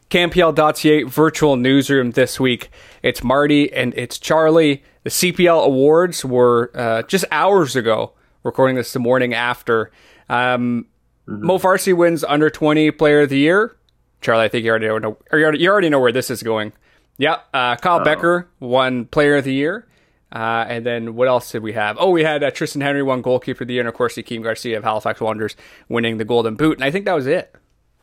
CanPL.ca virtual newsroom this week. It's Marty and it's Charlie. The CPL awards were just hours ago. Recording this the morning after. Mo Farsi wins under 20 Player of the Year. Charlie, I think you already know where this is going. Yeah, Kyle Becker won Player of the Year. And then what else did we have? We had Tristan Henry won Goalkeeper of the Year, and of course, Akeem Garcia of Halifax Wanderers winning the Golden Boot. And I think that was it.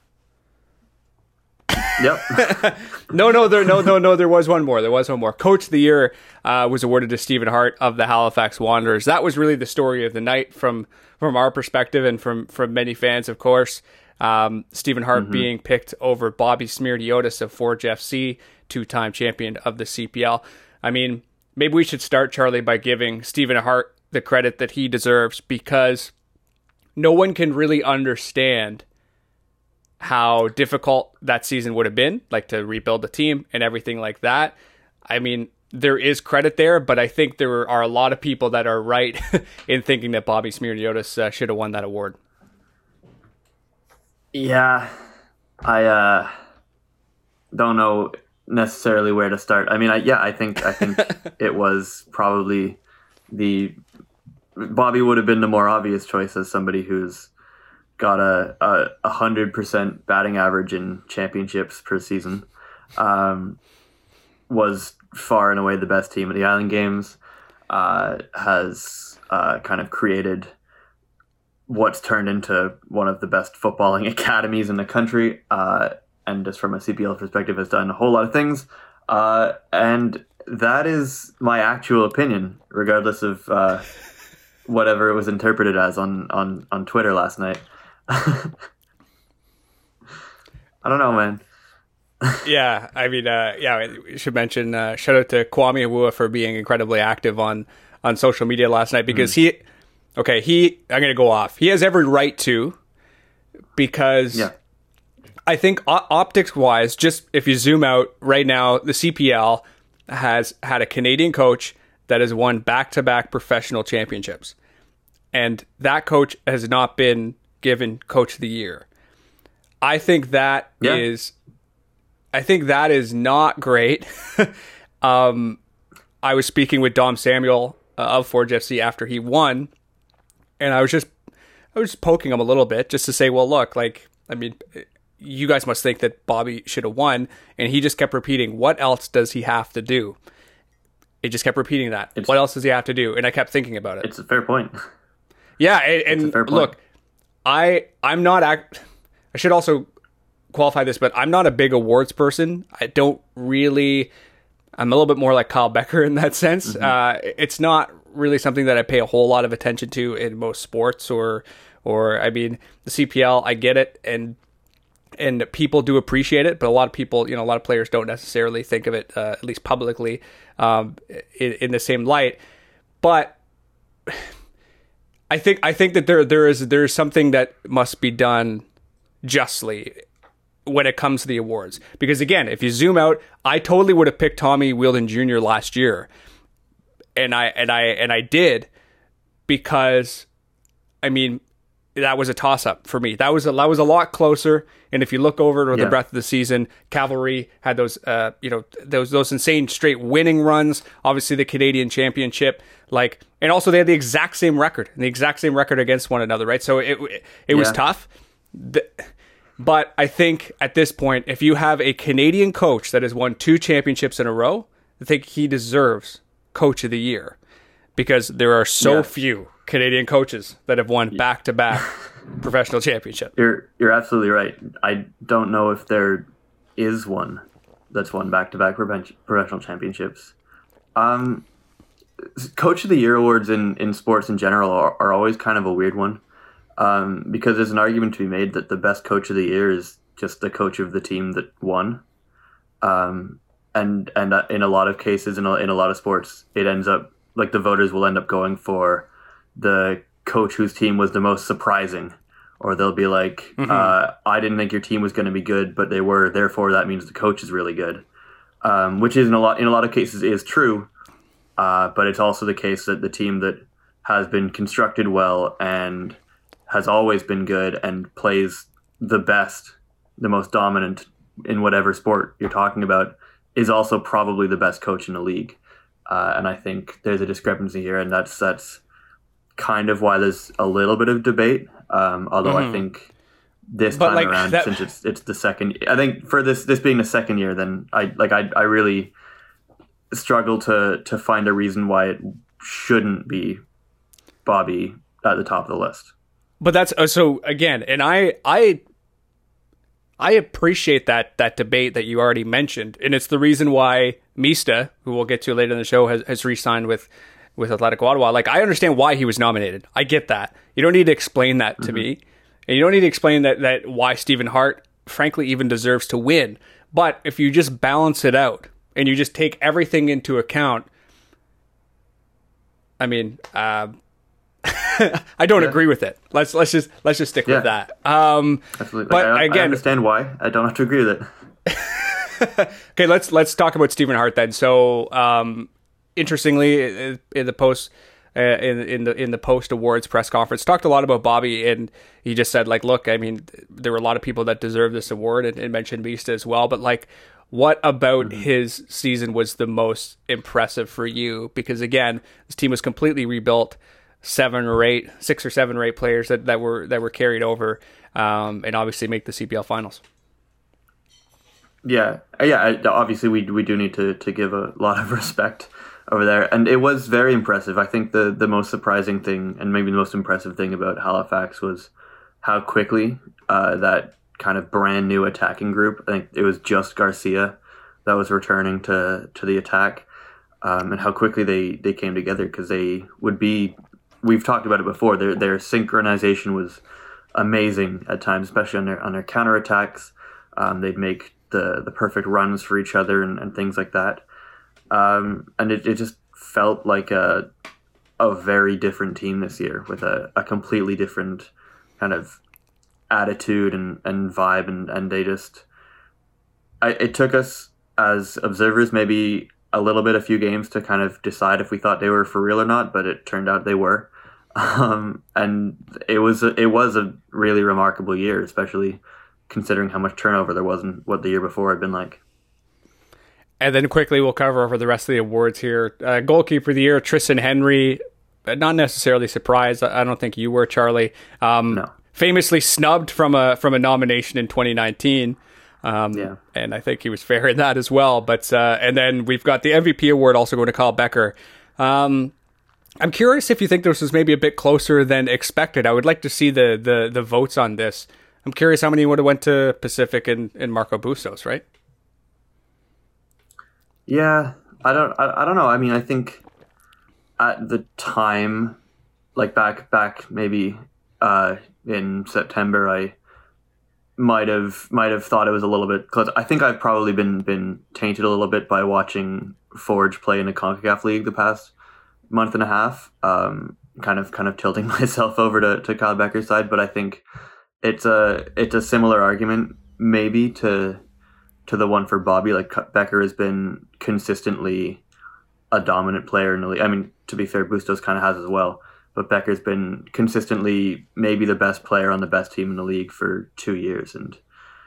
Yep. No, there was one more. Coach of the Year was awarded to Stephen Hart of the Halifax Wanderers. That was really the story of the night from our perspective and from many fans, of course. Stephen Hart being picked over Bobby Smirniotis of Forge FC, two-time champion of the CPL. I mean, maybe we should start, Charlie, by giving Stephen Hart the credit that he deserves, because no one can really understand how difficult that season would have been, like to rebuild the team and everything like that. I mean, there is credit there, but I think there are a lot of people that are right in thinking that Bobby Smirniotis should have won that award. Yeah, I don't know necessarily where to start. I mean, I think it was probably Bobby would have been the more obvious choice as somebody who's got a 100% batting average in championships per season. Was far and away the best team at the Island Games. Has kind of created what's turned into one of the best footballing academies in the country. And just from a CPL perspective, has done a whole lot of things. And that is my actual opinion, regardless of whatever it was interpreted as on Twitter last night. I don't know, man. Yeah, I mean, we should mention, shout out to Kwame Awua for being incredibly active on social media last night, because I'm going to go off. He has every right to, because I think optics-wise, just if you zoom out right now, the CPL has had a Canadian coach that has won back-to-back professional championships. And that coach has not been given Coach of the Year. I think that is not great. I was speaking with Dom Samuel of Forge FC after he won, and I was just poking him a little bit just to say, well, look, like, I mean, you guys must think that Bobby should have won, and he just kept repeating, what else does he have to do? He just kept repeating that. What else does he have to do? And I kept thinking about it. It's a fair point. Yeah, and look, I'm not. I should also qualify this, but I'm not a big awards person. I'm a little bit more like Kyle Becker in that sense. It's not really something that I pay a whole lot of attention to in most sports, or I mean, the CPL, I get it, and people do appreciate it, but a lot of people, a lot of players don't necessarily think of it, at least publicly, in the same light. But I think that there is something that must be done justly when it comes to the awards, because again, if you zoom out, I totally would have picked Tommy Wheeldon Jr. last year, and I did, because I mean, that was a toss-up for me. That was a lot closer. And if you look over the breadth of the season, Cavalry had those those insane straight winning runs. Obviously, the Canadian Championship, and also they had the exact same record against one another, right? So it was tough. But I think at this point, if you have a Canadian coach that has won 2 championships in a row, I think he deserves Coach of the Year, because there are so few Canadian coaches that have won back-to-back professional championships. You're absolutely right. I don't know if there is one that's won back-to-back professional championships. Coach of the Year awards in sports in general are always kind of a weird one, because there's an argument to be made that the best Coach of the Year is just the coach of the team that won. And in a lot of cases, in a lot of sports, it ends up, like, the voters will end up going for the coach whose team was the most surprising, or they'll be like, I didn't think your team was going to be good, but they were, therefore that means the coach is really good, which is in a lot of cases is true, but it's also the case that the team that has been constructed well and has always been good and plays the best, the most dominant in whatever sport you're talking about, is also probably the best coach in the league. And I think there's a discrepancy here, and that's kind of why there's a little bit of debate. Although I think this time around, since it's the second, I think for this being the second year, then I really struggle to find a reason why it shouldn't be Bobby at the top of the list. But that's so again, and I appreciate that debate that you already mentioned, and it's the reason why Mista, who we'll get to later in the show, has re-signed with Athletic Ottawa. Like, I understand why he was nominated. I get that. You don't need to explain that to me, and you don't need to explain that why Stephen Hart, frankly, even deserves to win. But if you just balance it out and you just take everything into account, I mean, I don't agree with it. Let's just stick with that. Absolutely. But I understand why. I don't have to agree with it. Okay, let's talk about Stephen Hart then. So, interestingly, in the post in the post awards press conference, talked a lot about Bobby, and he just said, like, look, I mean, there were a lot of people that deserve this award, and mentioned Mista as well. But like, what about his season was the most impressive for you? Because again, this team was completely rebuilt. 6 or 7 or 8 players that were carried over, and obviously make the CPL finals. Yeah. Obviously, we do need to give a lot of respect over there, and it was very impressive. I think the most surprising thing, and maybe the most impressive thing about Halifax, was how quickly that kind of brand new attacking group. I think it was just Garcia that was returning to the attack, and how quickly they came together, because they would be. We've talked about it before. Their synchronization was amazing at times, especially on their counterattacks. They'd make the perfect runs for each other and things like that. And it just felt like a very different team this year, with a completely different kind of attitude and vibe. And they just... It took us as observers maybe a few games to kind of decide if we thought they were for real or not, but it turned out they were. And it was a really remarkable year, especially considering how much turnover there was and what the year before had been like. And then quickly we'll cover over the rest of the awards here. Goalkeeper of the year, Tristan Henry. Not necessarily surprised. I don't think you were, Charlie. No. Famously snubbed from a nomination in 2019. And I think he was fair in that as well. But and then we've got the MVP award also going to Kyle Becker. I'm curious if you think this was maybe a bit closer than expected. I would like to see the votes on this. I'm curious how many would have went to Pacific and Marco Bustos, right? Yeah, I don't know. I mean, I think at the time, like back maybe in September, I might have thought it was a little bit close. I think I've probably been tainted a little bit by watching Forge play in the CONCACAF League the past month and a half, kind of tilting myself over to Kyle Becker's side. But I think it's a similar argument maybe to the one for Bobby. Like, Becker has been consistently a dominant player in the league. I mean, to be fair, Bustos kind of has as well, but Becker's been consistently maybe the best player on the best team in the league for 2 years, and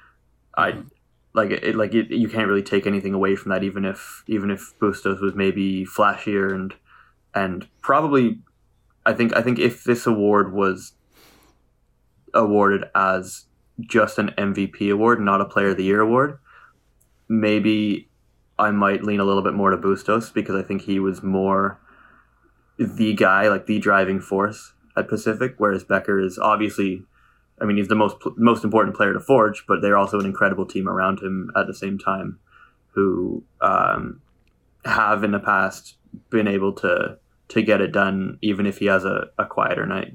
you can't really take anything away from that, even if Bustos was maybe flashier and probably, I think if this award was awarded as just an MVP award, not a Player of the Year award, maybe I might lean a little bit more to Bustos, because I think he was more the guy, like the driving force at Pacific, whereas Becker is obviously, I mean, he's the most important player to Forge, but they're also an incredible team around him at the same time, who have in the past been able to get it done, even if he has a quieter night.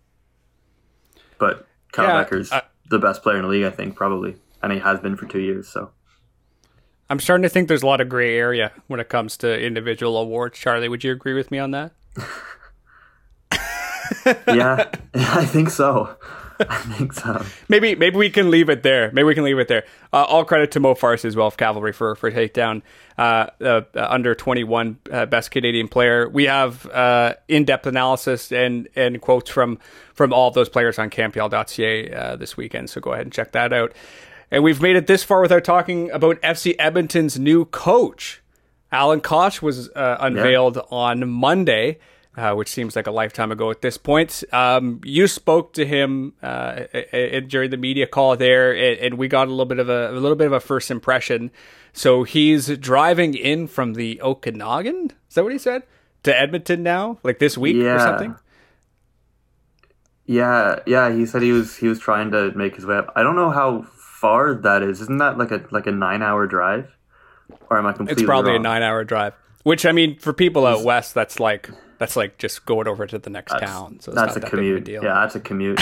But Kyle Becker's the best player in the league, I think, probably, and he has been for 2 years. So I'm starting to think there's a lot of gray area when it comes to individual awards. Charlie, would you agree with me on that? Yeah, I think so. Maybe we can leave it there. All credit to Mo Farsi as well of Cavalry for takedown under 21 best Canadian player. We have in-depth analysis and quotes from all of those players on CanPL.ca this weekend. So go ahead and check that out. And we've made it this far without talking about FC Edmonton's new coach. Alan Koch was unveiled on Monday, which seems like a lifetime ago at this point. You spoke to him during the media call there, and we got a little bit of a first impression. So he's driving in from the Okanagan. Is that what he said? To Edmonton now, like this week or something. Yeah. He said he was trying to make his way up. I don't know how far that is. Isn't that like a 9-hour drive? Or am I completely It's probably wrong? a 9-hour drive. Which, I mean, for people out west, that's like just going over to the next town. So that's a commute. Yeah, that's a commute.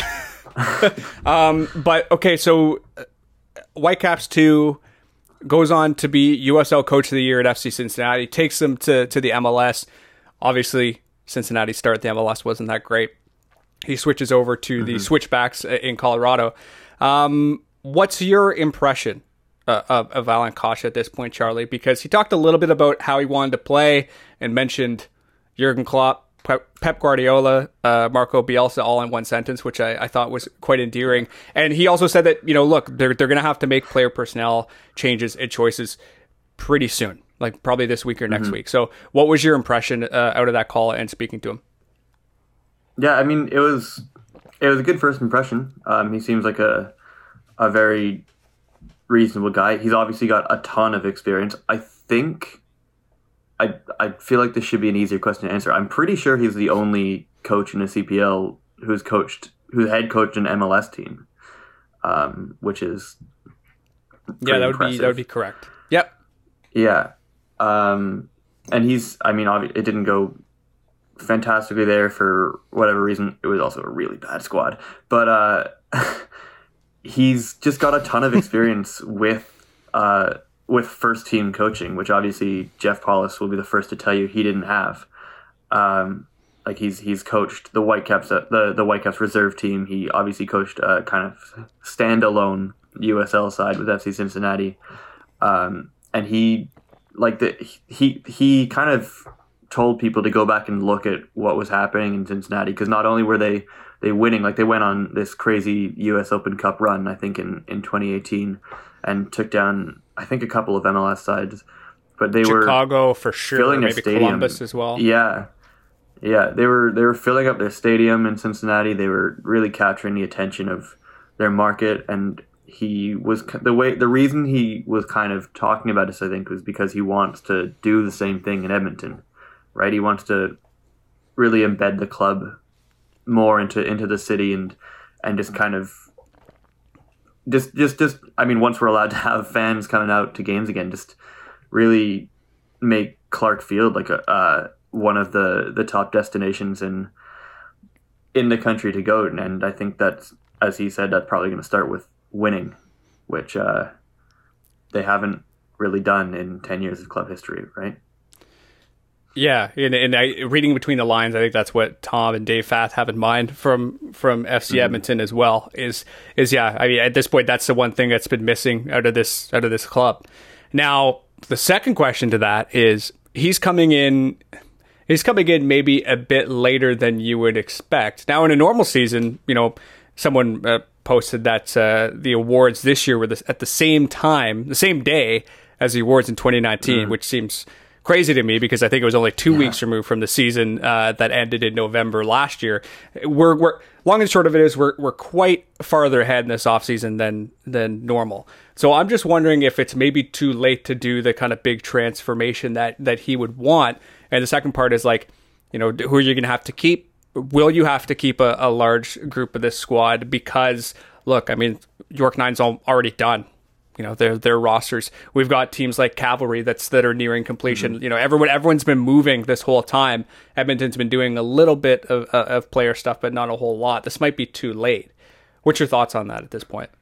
But okay, so Whitecaps 2 goes on to be USL Coach of the Year at FC Cincinnati. Takes them to the MLS. Obviously, Cincinnati's start at the MLS wasn't that great. He switches over to the Switchbacks in Colorado. What's your impression of Alan Koch at this point, Charlie? Because he talked a little bit about how he wanted to play and mentioned Jurgen Klopp, Pep Guardiola, Marco Bielsa all in one sentence, which I thought was quite endearing. And he also said that, look, they're going to have to make player personnel changes and choices pretty soon, like probably this week or next week. So what was your impression out of that call and speaking to him? Yeah, I mean, it was a good first impression. He seems like a very reasonable guy. He's obviously got a ton of experience. I think I feel like this should be an easier question to answer. I'm pretty sure he's the only coach in the CPL who head coached an MLS team, which is that would be correct. Yep. Yeah, and it didn't go fantastically there for whatever reason. It was also a really bad squad, but he's just got a ton of experience with first team coaching, which obviously Jeff Paulus will be the first to tell you he didn't have. Like he's coached the Whitecaps, the Whitecaps reserve team. He obviously coached a kind of standalone USL side with FC Cincinnati, and he kind of told people to go back and look at what was happening in Cincinnati, because not only were they winning, like they went on this crazy US Open Cup run, I think in 2018, and took down I think a couple of MLS sides, but they Chicago for sure, filling maybe stadium. Columbus as well. Yeah, they were filling up their stadium in Cincinnati. They were really capturing the attention of their market, and the reason he was kind of talking about this, I think, was because he wants to do the same thing in Edmonton, right? He wants to really embed the club more into the city and just kind of just I mean, once we're allowed to have fans coming out to games again, just really make Clark Field like one of the top destinations in the country to go. And I think that's, as he said, that's probably going to start with winning, which they haven't really done in 10 years of club history, right? Yeah, and reading between the lines, I think that's what Tom and Dave Fath have in mind from FC Edmonton as well. Is yeah, I mean, at this point, that's the one thing that's been missing out of this club. Now, the second question to that is he's coming in maybe a bit later than you would expect. Now, in a normal season, someone posted that the awards this year were at the same time, the same day as the awards in 2019, which seems crazy to me because I think it was only 2 weeks removed from the season that ended in November last year. We're long and short of it is we're quite farther ahead in this offseason than normal. So I'm just wondering if it's maybe too late to do the kind of big transformation that he would want. And the second part is like, who are you going to have to keep? Will you have to keep a large group of this squad? Because look, I mean, York Nine's already done. Their rosters. We've got teams like Cavalry that are nearing completion. Everyone's been moving this whole time. Edmonton's been doing a little bit of player stuff, but not a whole lot. This might be too late. What's your thoughts on that at this point?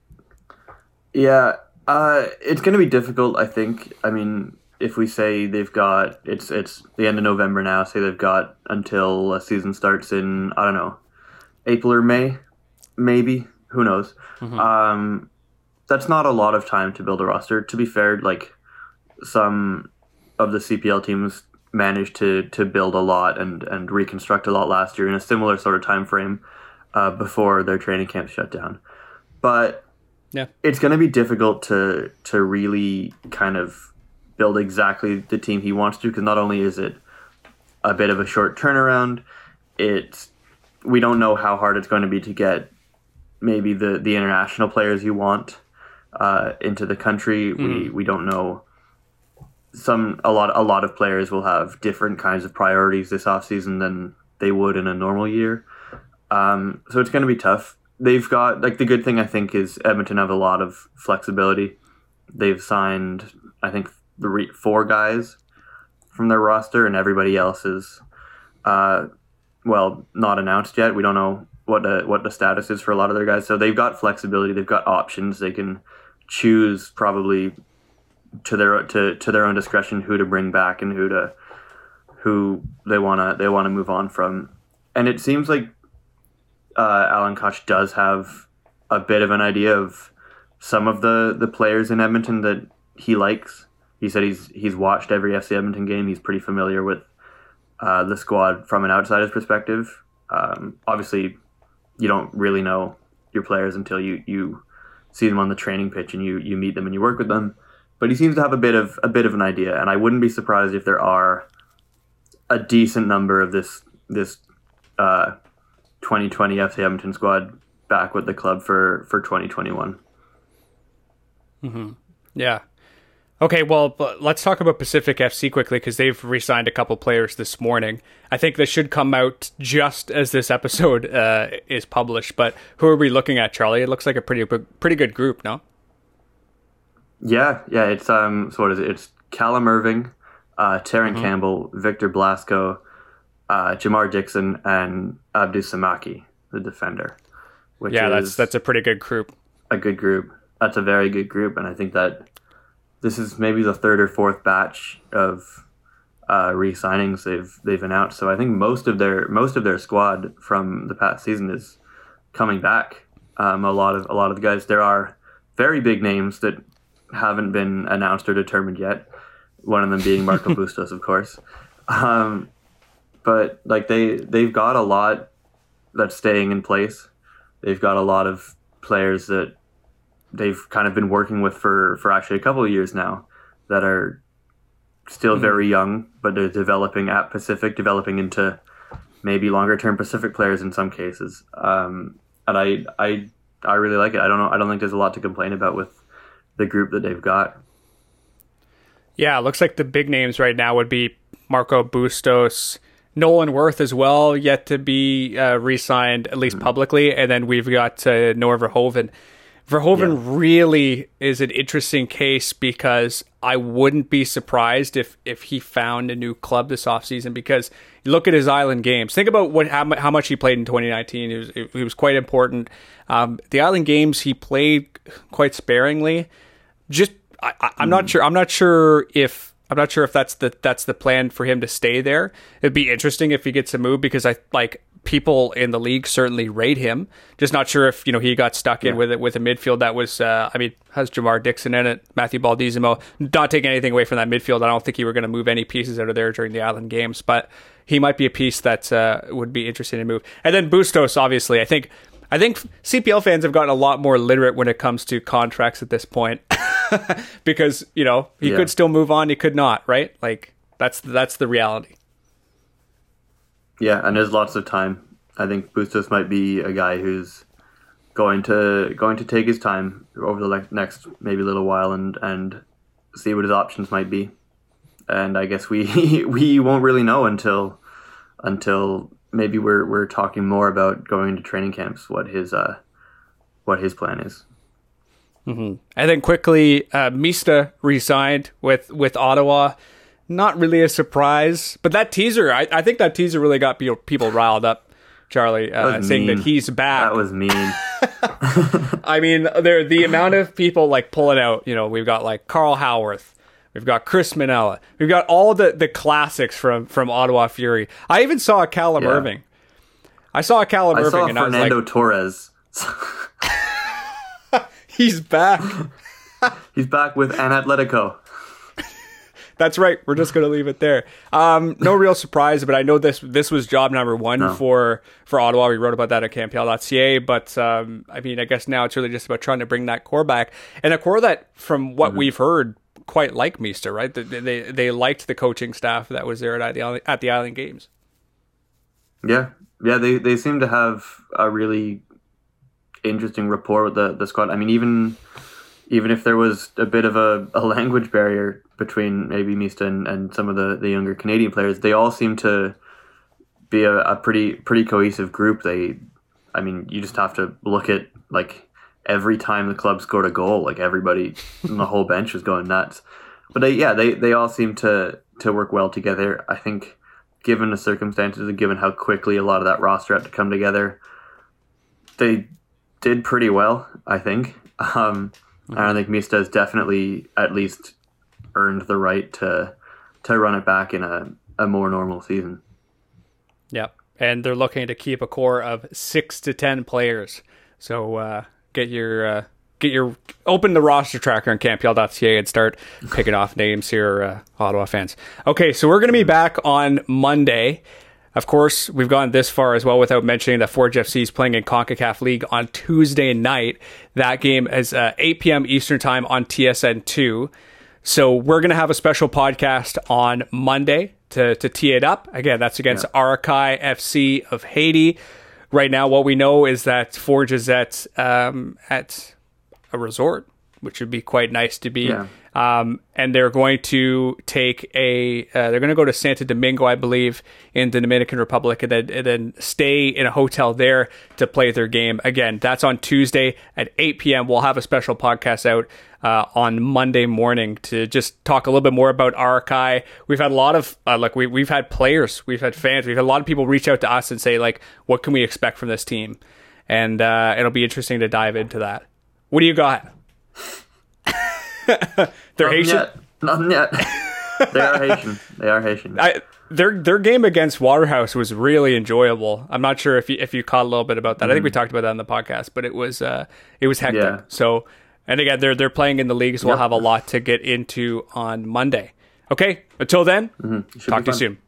Yeah, it's going to be difficult, I think. I mean, if we say they've got it's the end of November now, say they've got until a season starts in, I don't know, April or May, maybe. Who knows? That's not a lot of time to build a roster. To be fair, like some of the CPL teams managed to build a lot and reconstruct a lot last year in a similar sort of time frame before their training camps shut down. But Yeah. It's going to be difficult to really kind of build exactly the team he wants to, because not only is it a bit of a short turnaround, we don't know how hard it's going to be to get maybe the international players you want into the country. We don't know. A lot of players will have different kinds of priorities this offseason than they would in a normal year. So it's going to be tough. They've got, like, the good thing I think is Edmonton have a lot of flexibility. They've signed, I think, 4 guys from their roster, and everybody else is, not announced yet. We don't know what the status is for a lot of their guys. So they've got flexibility. They've got options. They can choose probably to their own discretion who to bring back and who they wanna move on from. And it seems like Alan Koch does have a bit of an idea of some of the players in Edmonton that he likes. He said he's watched every FC Edmonton game. He's pretty familiar with the squad from an outsider's perspective. Obviously, you don't really know your players until you see them on the training pitch and you meet them and you work with them. But he seems to have a bit of an idea, and I wouldn't be surprised if there are a decent number of this 2020 FC Edmonton squad back with the club for 2021. Mm-hmm. Yeah. Okay, well, let's talk about Pacific FC quickly, because they've re-signed a couple players this morning. I think this should come out just as this episode is published, but who are we looking at, Charlie? It looks like a pretty good group, no? Yeah, it's so what is it? It's Callum Irving, Taran Campbell, Victor Blasco, Jamar Dixon, and Abdou Samaki, the defender. That's a pretty good group. A good group. That's a very good group, and I think that this is maybe the 3rd or 4th batch of re-signings they've announced. So I think most of their squad from the past season is coming back. A lot of the guys. There are very big names that haven't been announced or determined yet. One of them being Marco Bustos, of course. But like they've got a lot that's staying in place. They've got a lot of players that they've kind of been working with for actually a couple of years now that are still very young, but they're developing at Pacific, developing into maybe longer term Pacific players in some cases. And I really like it. I don't think there's a lot to complain about with the group that they've got. Yeah, it looks like the big names right now would be Marco Bustos, Nolan Worth as well, yet to be re-signed, at least publicly, and then we've got Noah Verhoeven. Verhoeven really is an interesting case, because I wouldn't be surprised if he found a new club this offseason, because you look at his Island games. Think about how much he played in 2019. He was quite important. The Island games he played quite sparingly. I'm not sure. I'm not sure if that's the plan for him to stay there. It'd be interesting if he gets a move, because people in the league certainly rate him. Just not sure if he got stuck in with a midfield that was has Jamar Dixon in it, Matthew Baldizimo. Not taking anything away from that midfield. I don't think he were going to move any pieces out of there during the Island games, but he might be a piece that would be interesting to move. And then Bustos, obviously, I think CPL fans have gotten a lot more literate when it comes to contracts at this point, because he could still move on, he could not, right? Like that's the reality. Yeah, and there's lots of time. I think Bustos might be a guy who's going to take his time over the next maybe little while and see what his options might be. And I guess we won't really know until maybe we're talking more about going into training camps what his plan is. Mm-hmm. And then quickly, Mista re-signed with Ottawa. Not really a surprise, but that teaser, I think that teaser really got people riled up, Charlie, saying that he's back. That was mean. I mean, the amount of people pulling out, we've got Carl Howarth, we've got Chris Minella, we've got all the classics from Ottawa Fury. I even saw a Callum Irving. I saw Fernando Torres. He's back. He's back with an Atletico. That's right. We're just going to leave it there. No real surprise, but I know this was job number one for Ottawa. We wrote about that at CanPL.ca, but I mean, I guess now it's really just about trying to bring that core back, and a core that, from what we've heard, quite like Meester, right? They liked the coaching staff that was there at the Island Games. Yeah, they seem to have a really interesting rapport with the squad. I mean, even if there was a bit of a language barrier between maybe Meester and some of the younger Canadian players, they all seem to be a pretty cohesive group. I mean, you just have to look at, like, every time the club scored a goal, like, everybody on the whole bench was going nuts. But they all seem to work well together. I think, given the circumstances and given how quickly a lot of that roster had to come together, they did pretty well, I think. I think Meester has definitely at least earned the right to run it back in a more normal season. Yep. And they're looking to keep a core of 6 to 10 players. So open the roster tracker on CanPL.ca and start picking off names here, Ottawa fans. Okay, so we're going to be back on Monday. Of course, we've gone this far as well without mentioning that Forge FC is playing in CONCACAF League on Tuesday night. That game is 8 p.m. Eastern Time on TSN2. So we're going to have a special podcast on Monday to tee it up. Again, that's against Arakai FC of Haiti. Right now, what we know is that Forge is at a resort, which would be quite nice to be. Yeah. And they're going to take they're going to go to Santo Domingo, I believe, in the Dominican Republic, and then stay in a hotel there to play their game. Again, that's on Tuesday at 8 p.m. We'll have a special podcast out on Monday morning to just talk a little bit more about Arakai. We've had a lot of, we've had players, we've had fans, we've had a lot of people reach out to us and say, like, what can we expect from this team? And it'll be interesting to dive into that. What do you got? They're Haitian? Nothing yet. They are Haitian. Their game against Waterhouse was really enjoyable. I'm not sure if you caught a little bit about that. I think we talked about that in the podcast, but it was hectic. Yeah. So, and again, they're playing in the league, so we'll have a lot to get into on Monday. Okay, until then, talk to you soon.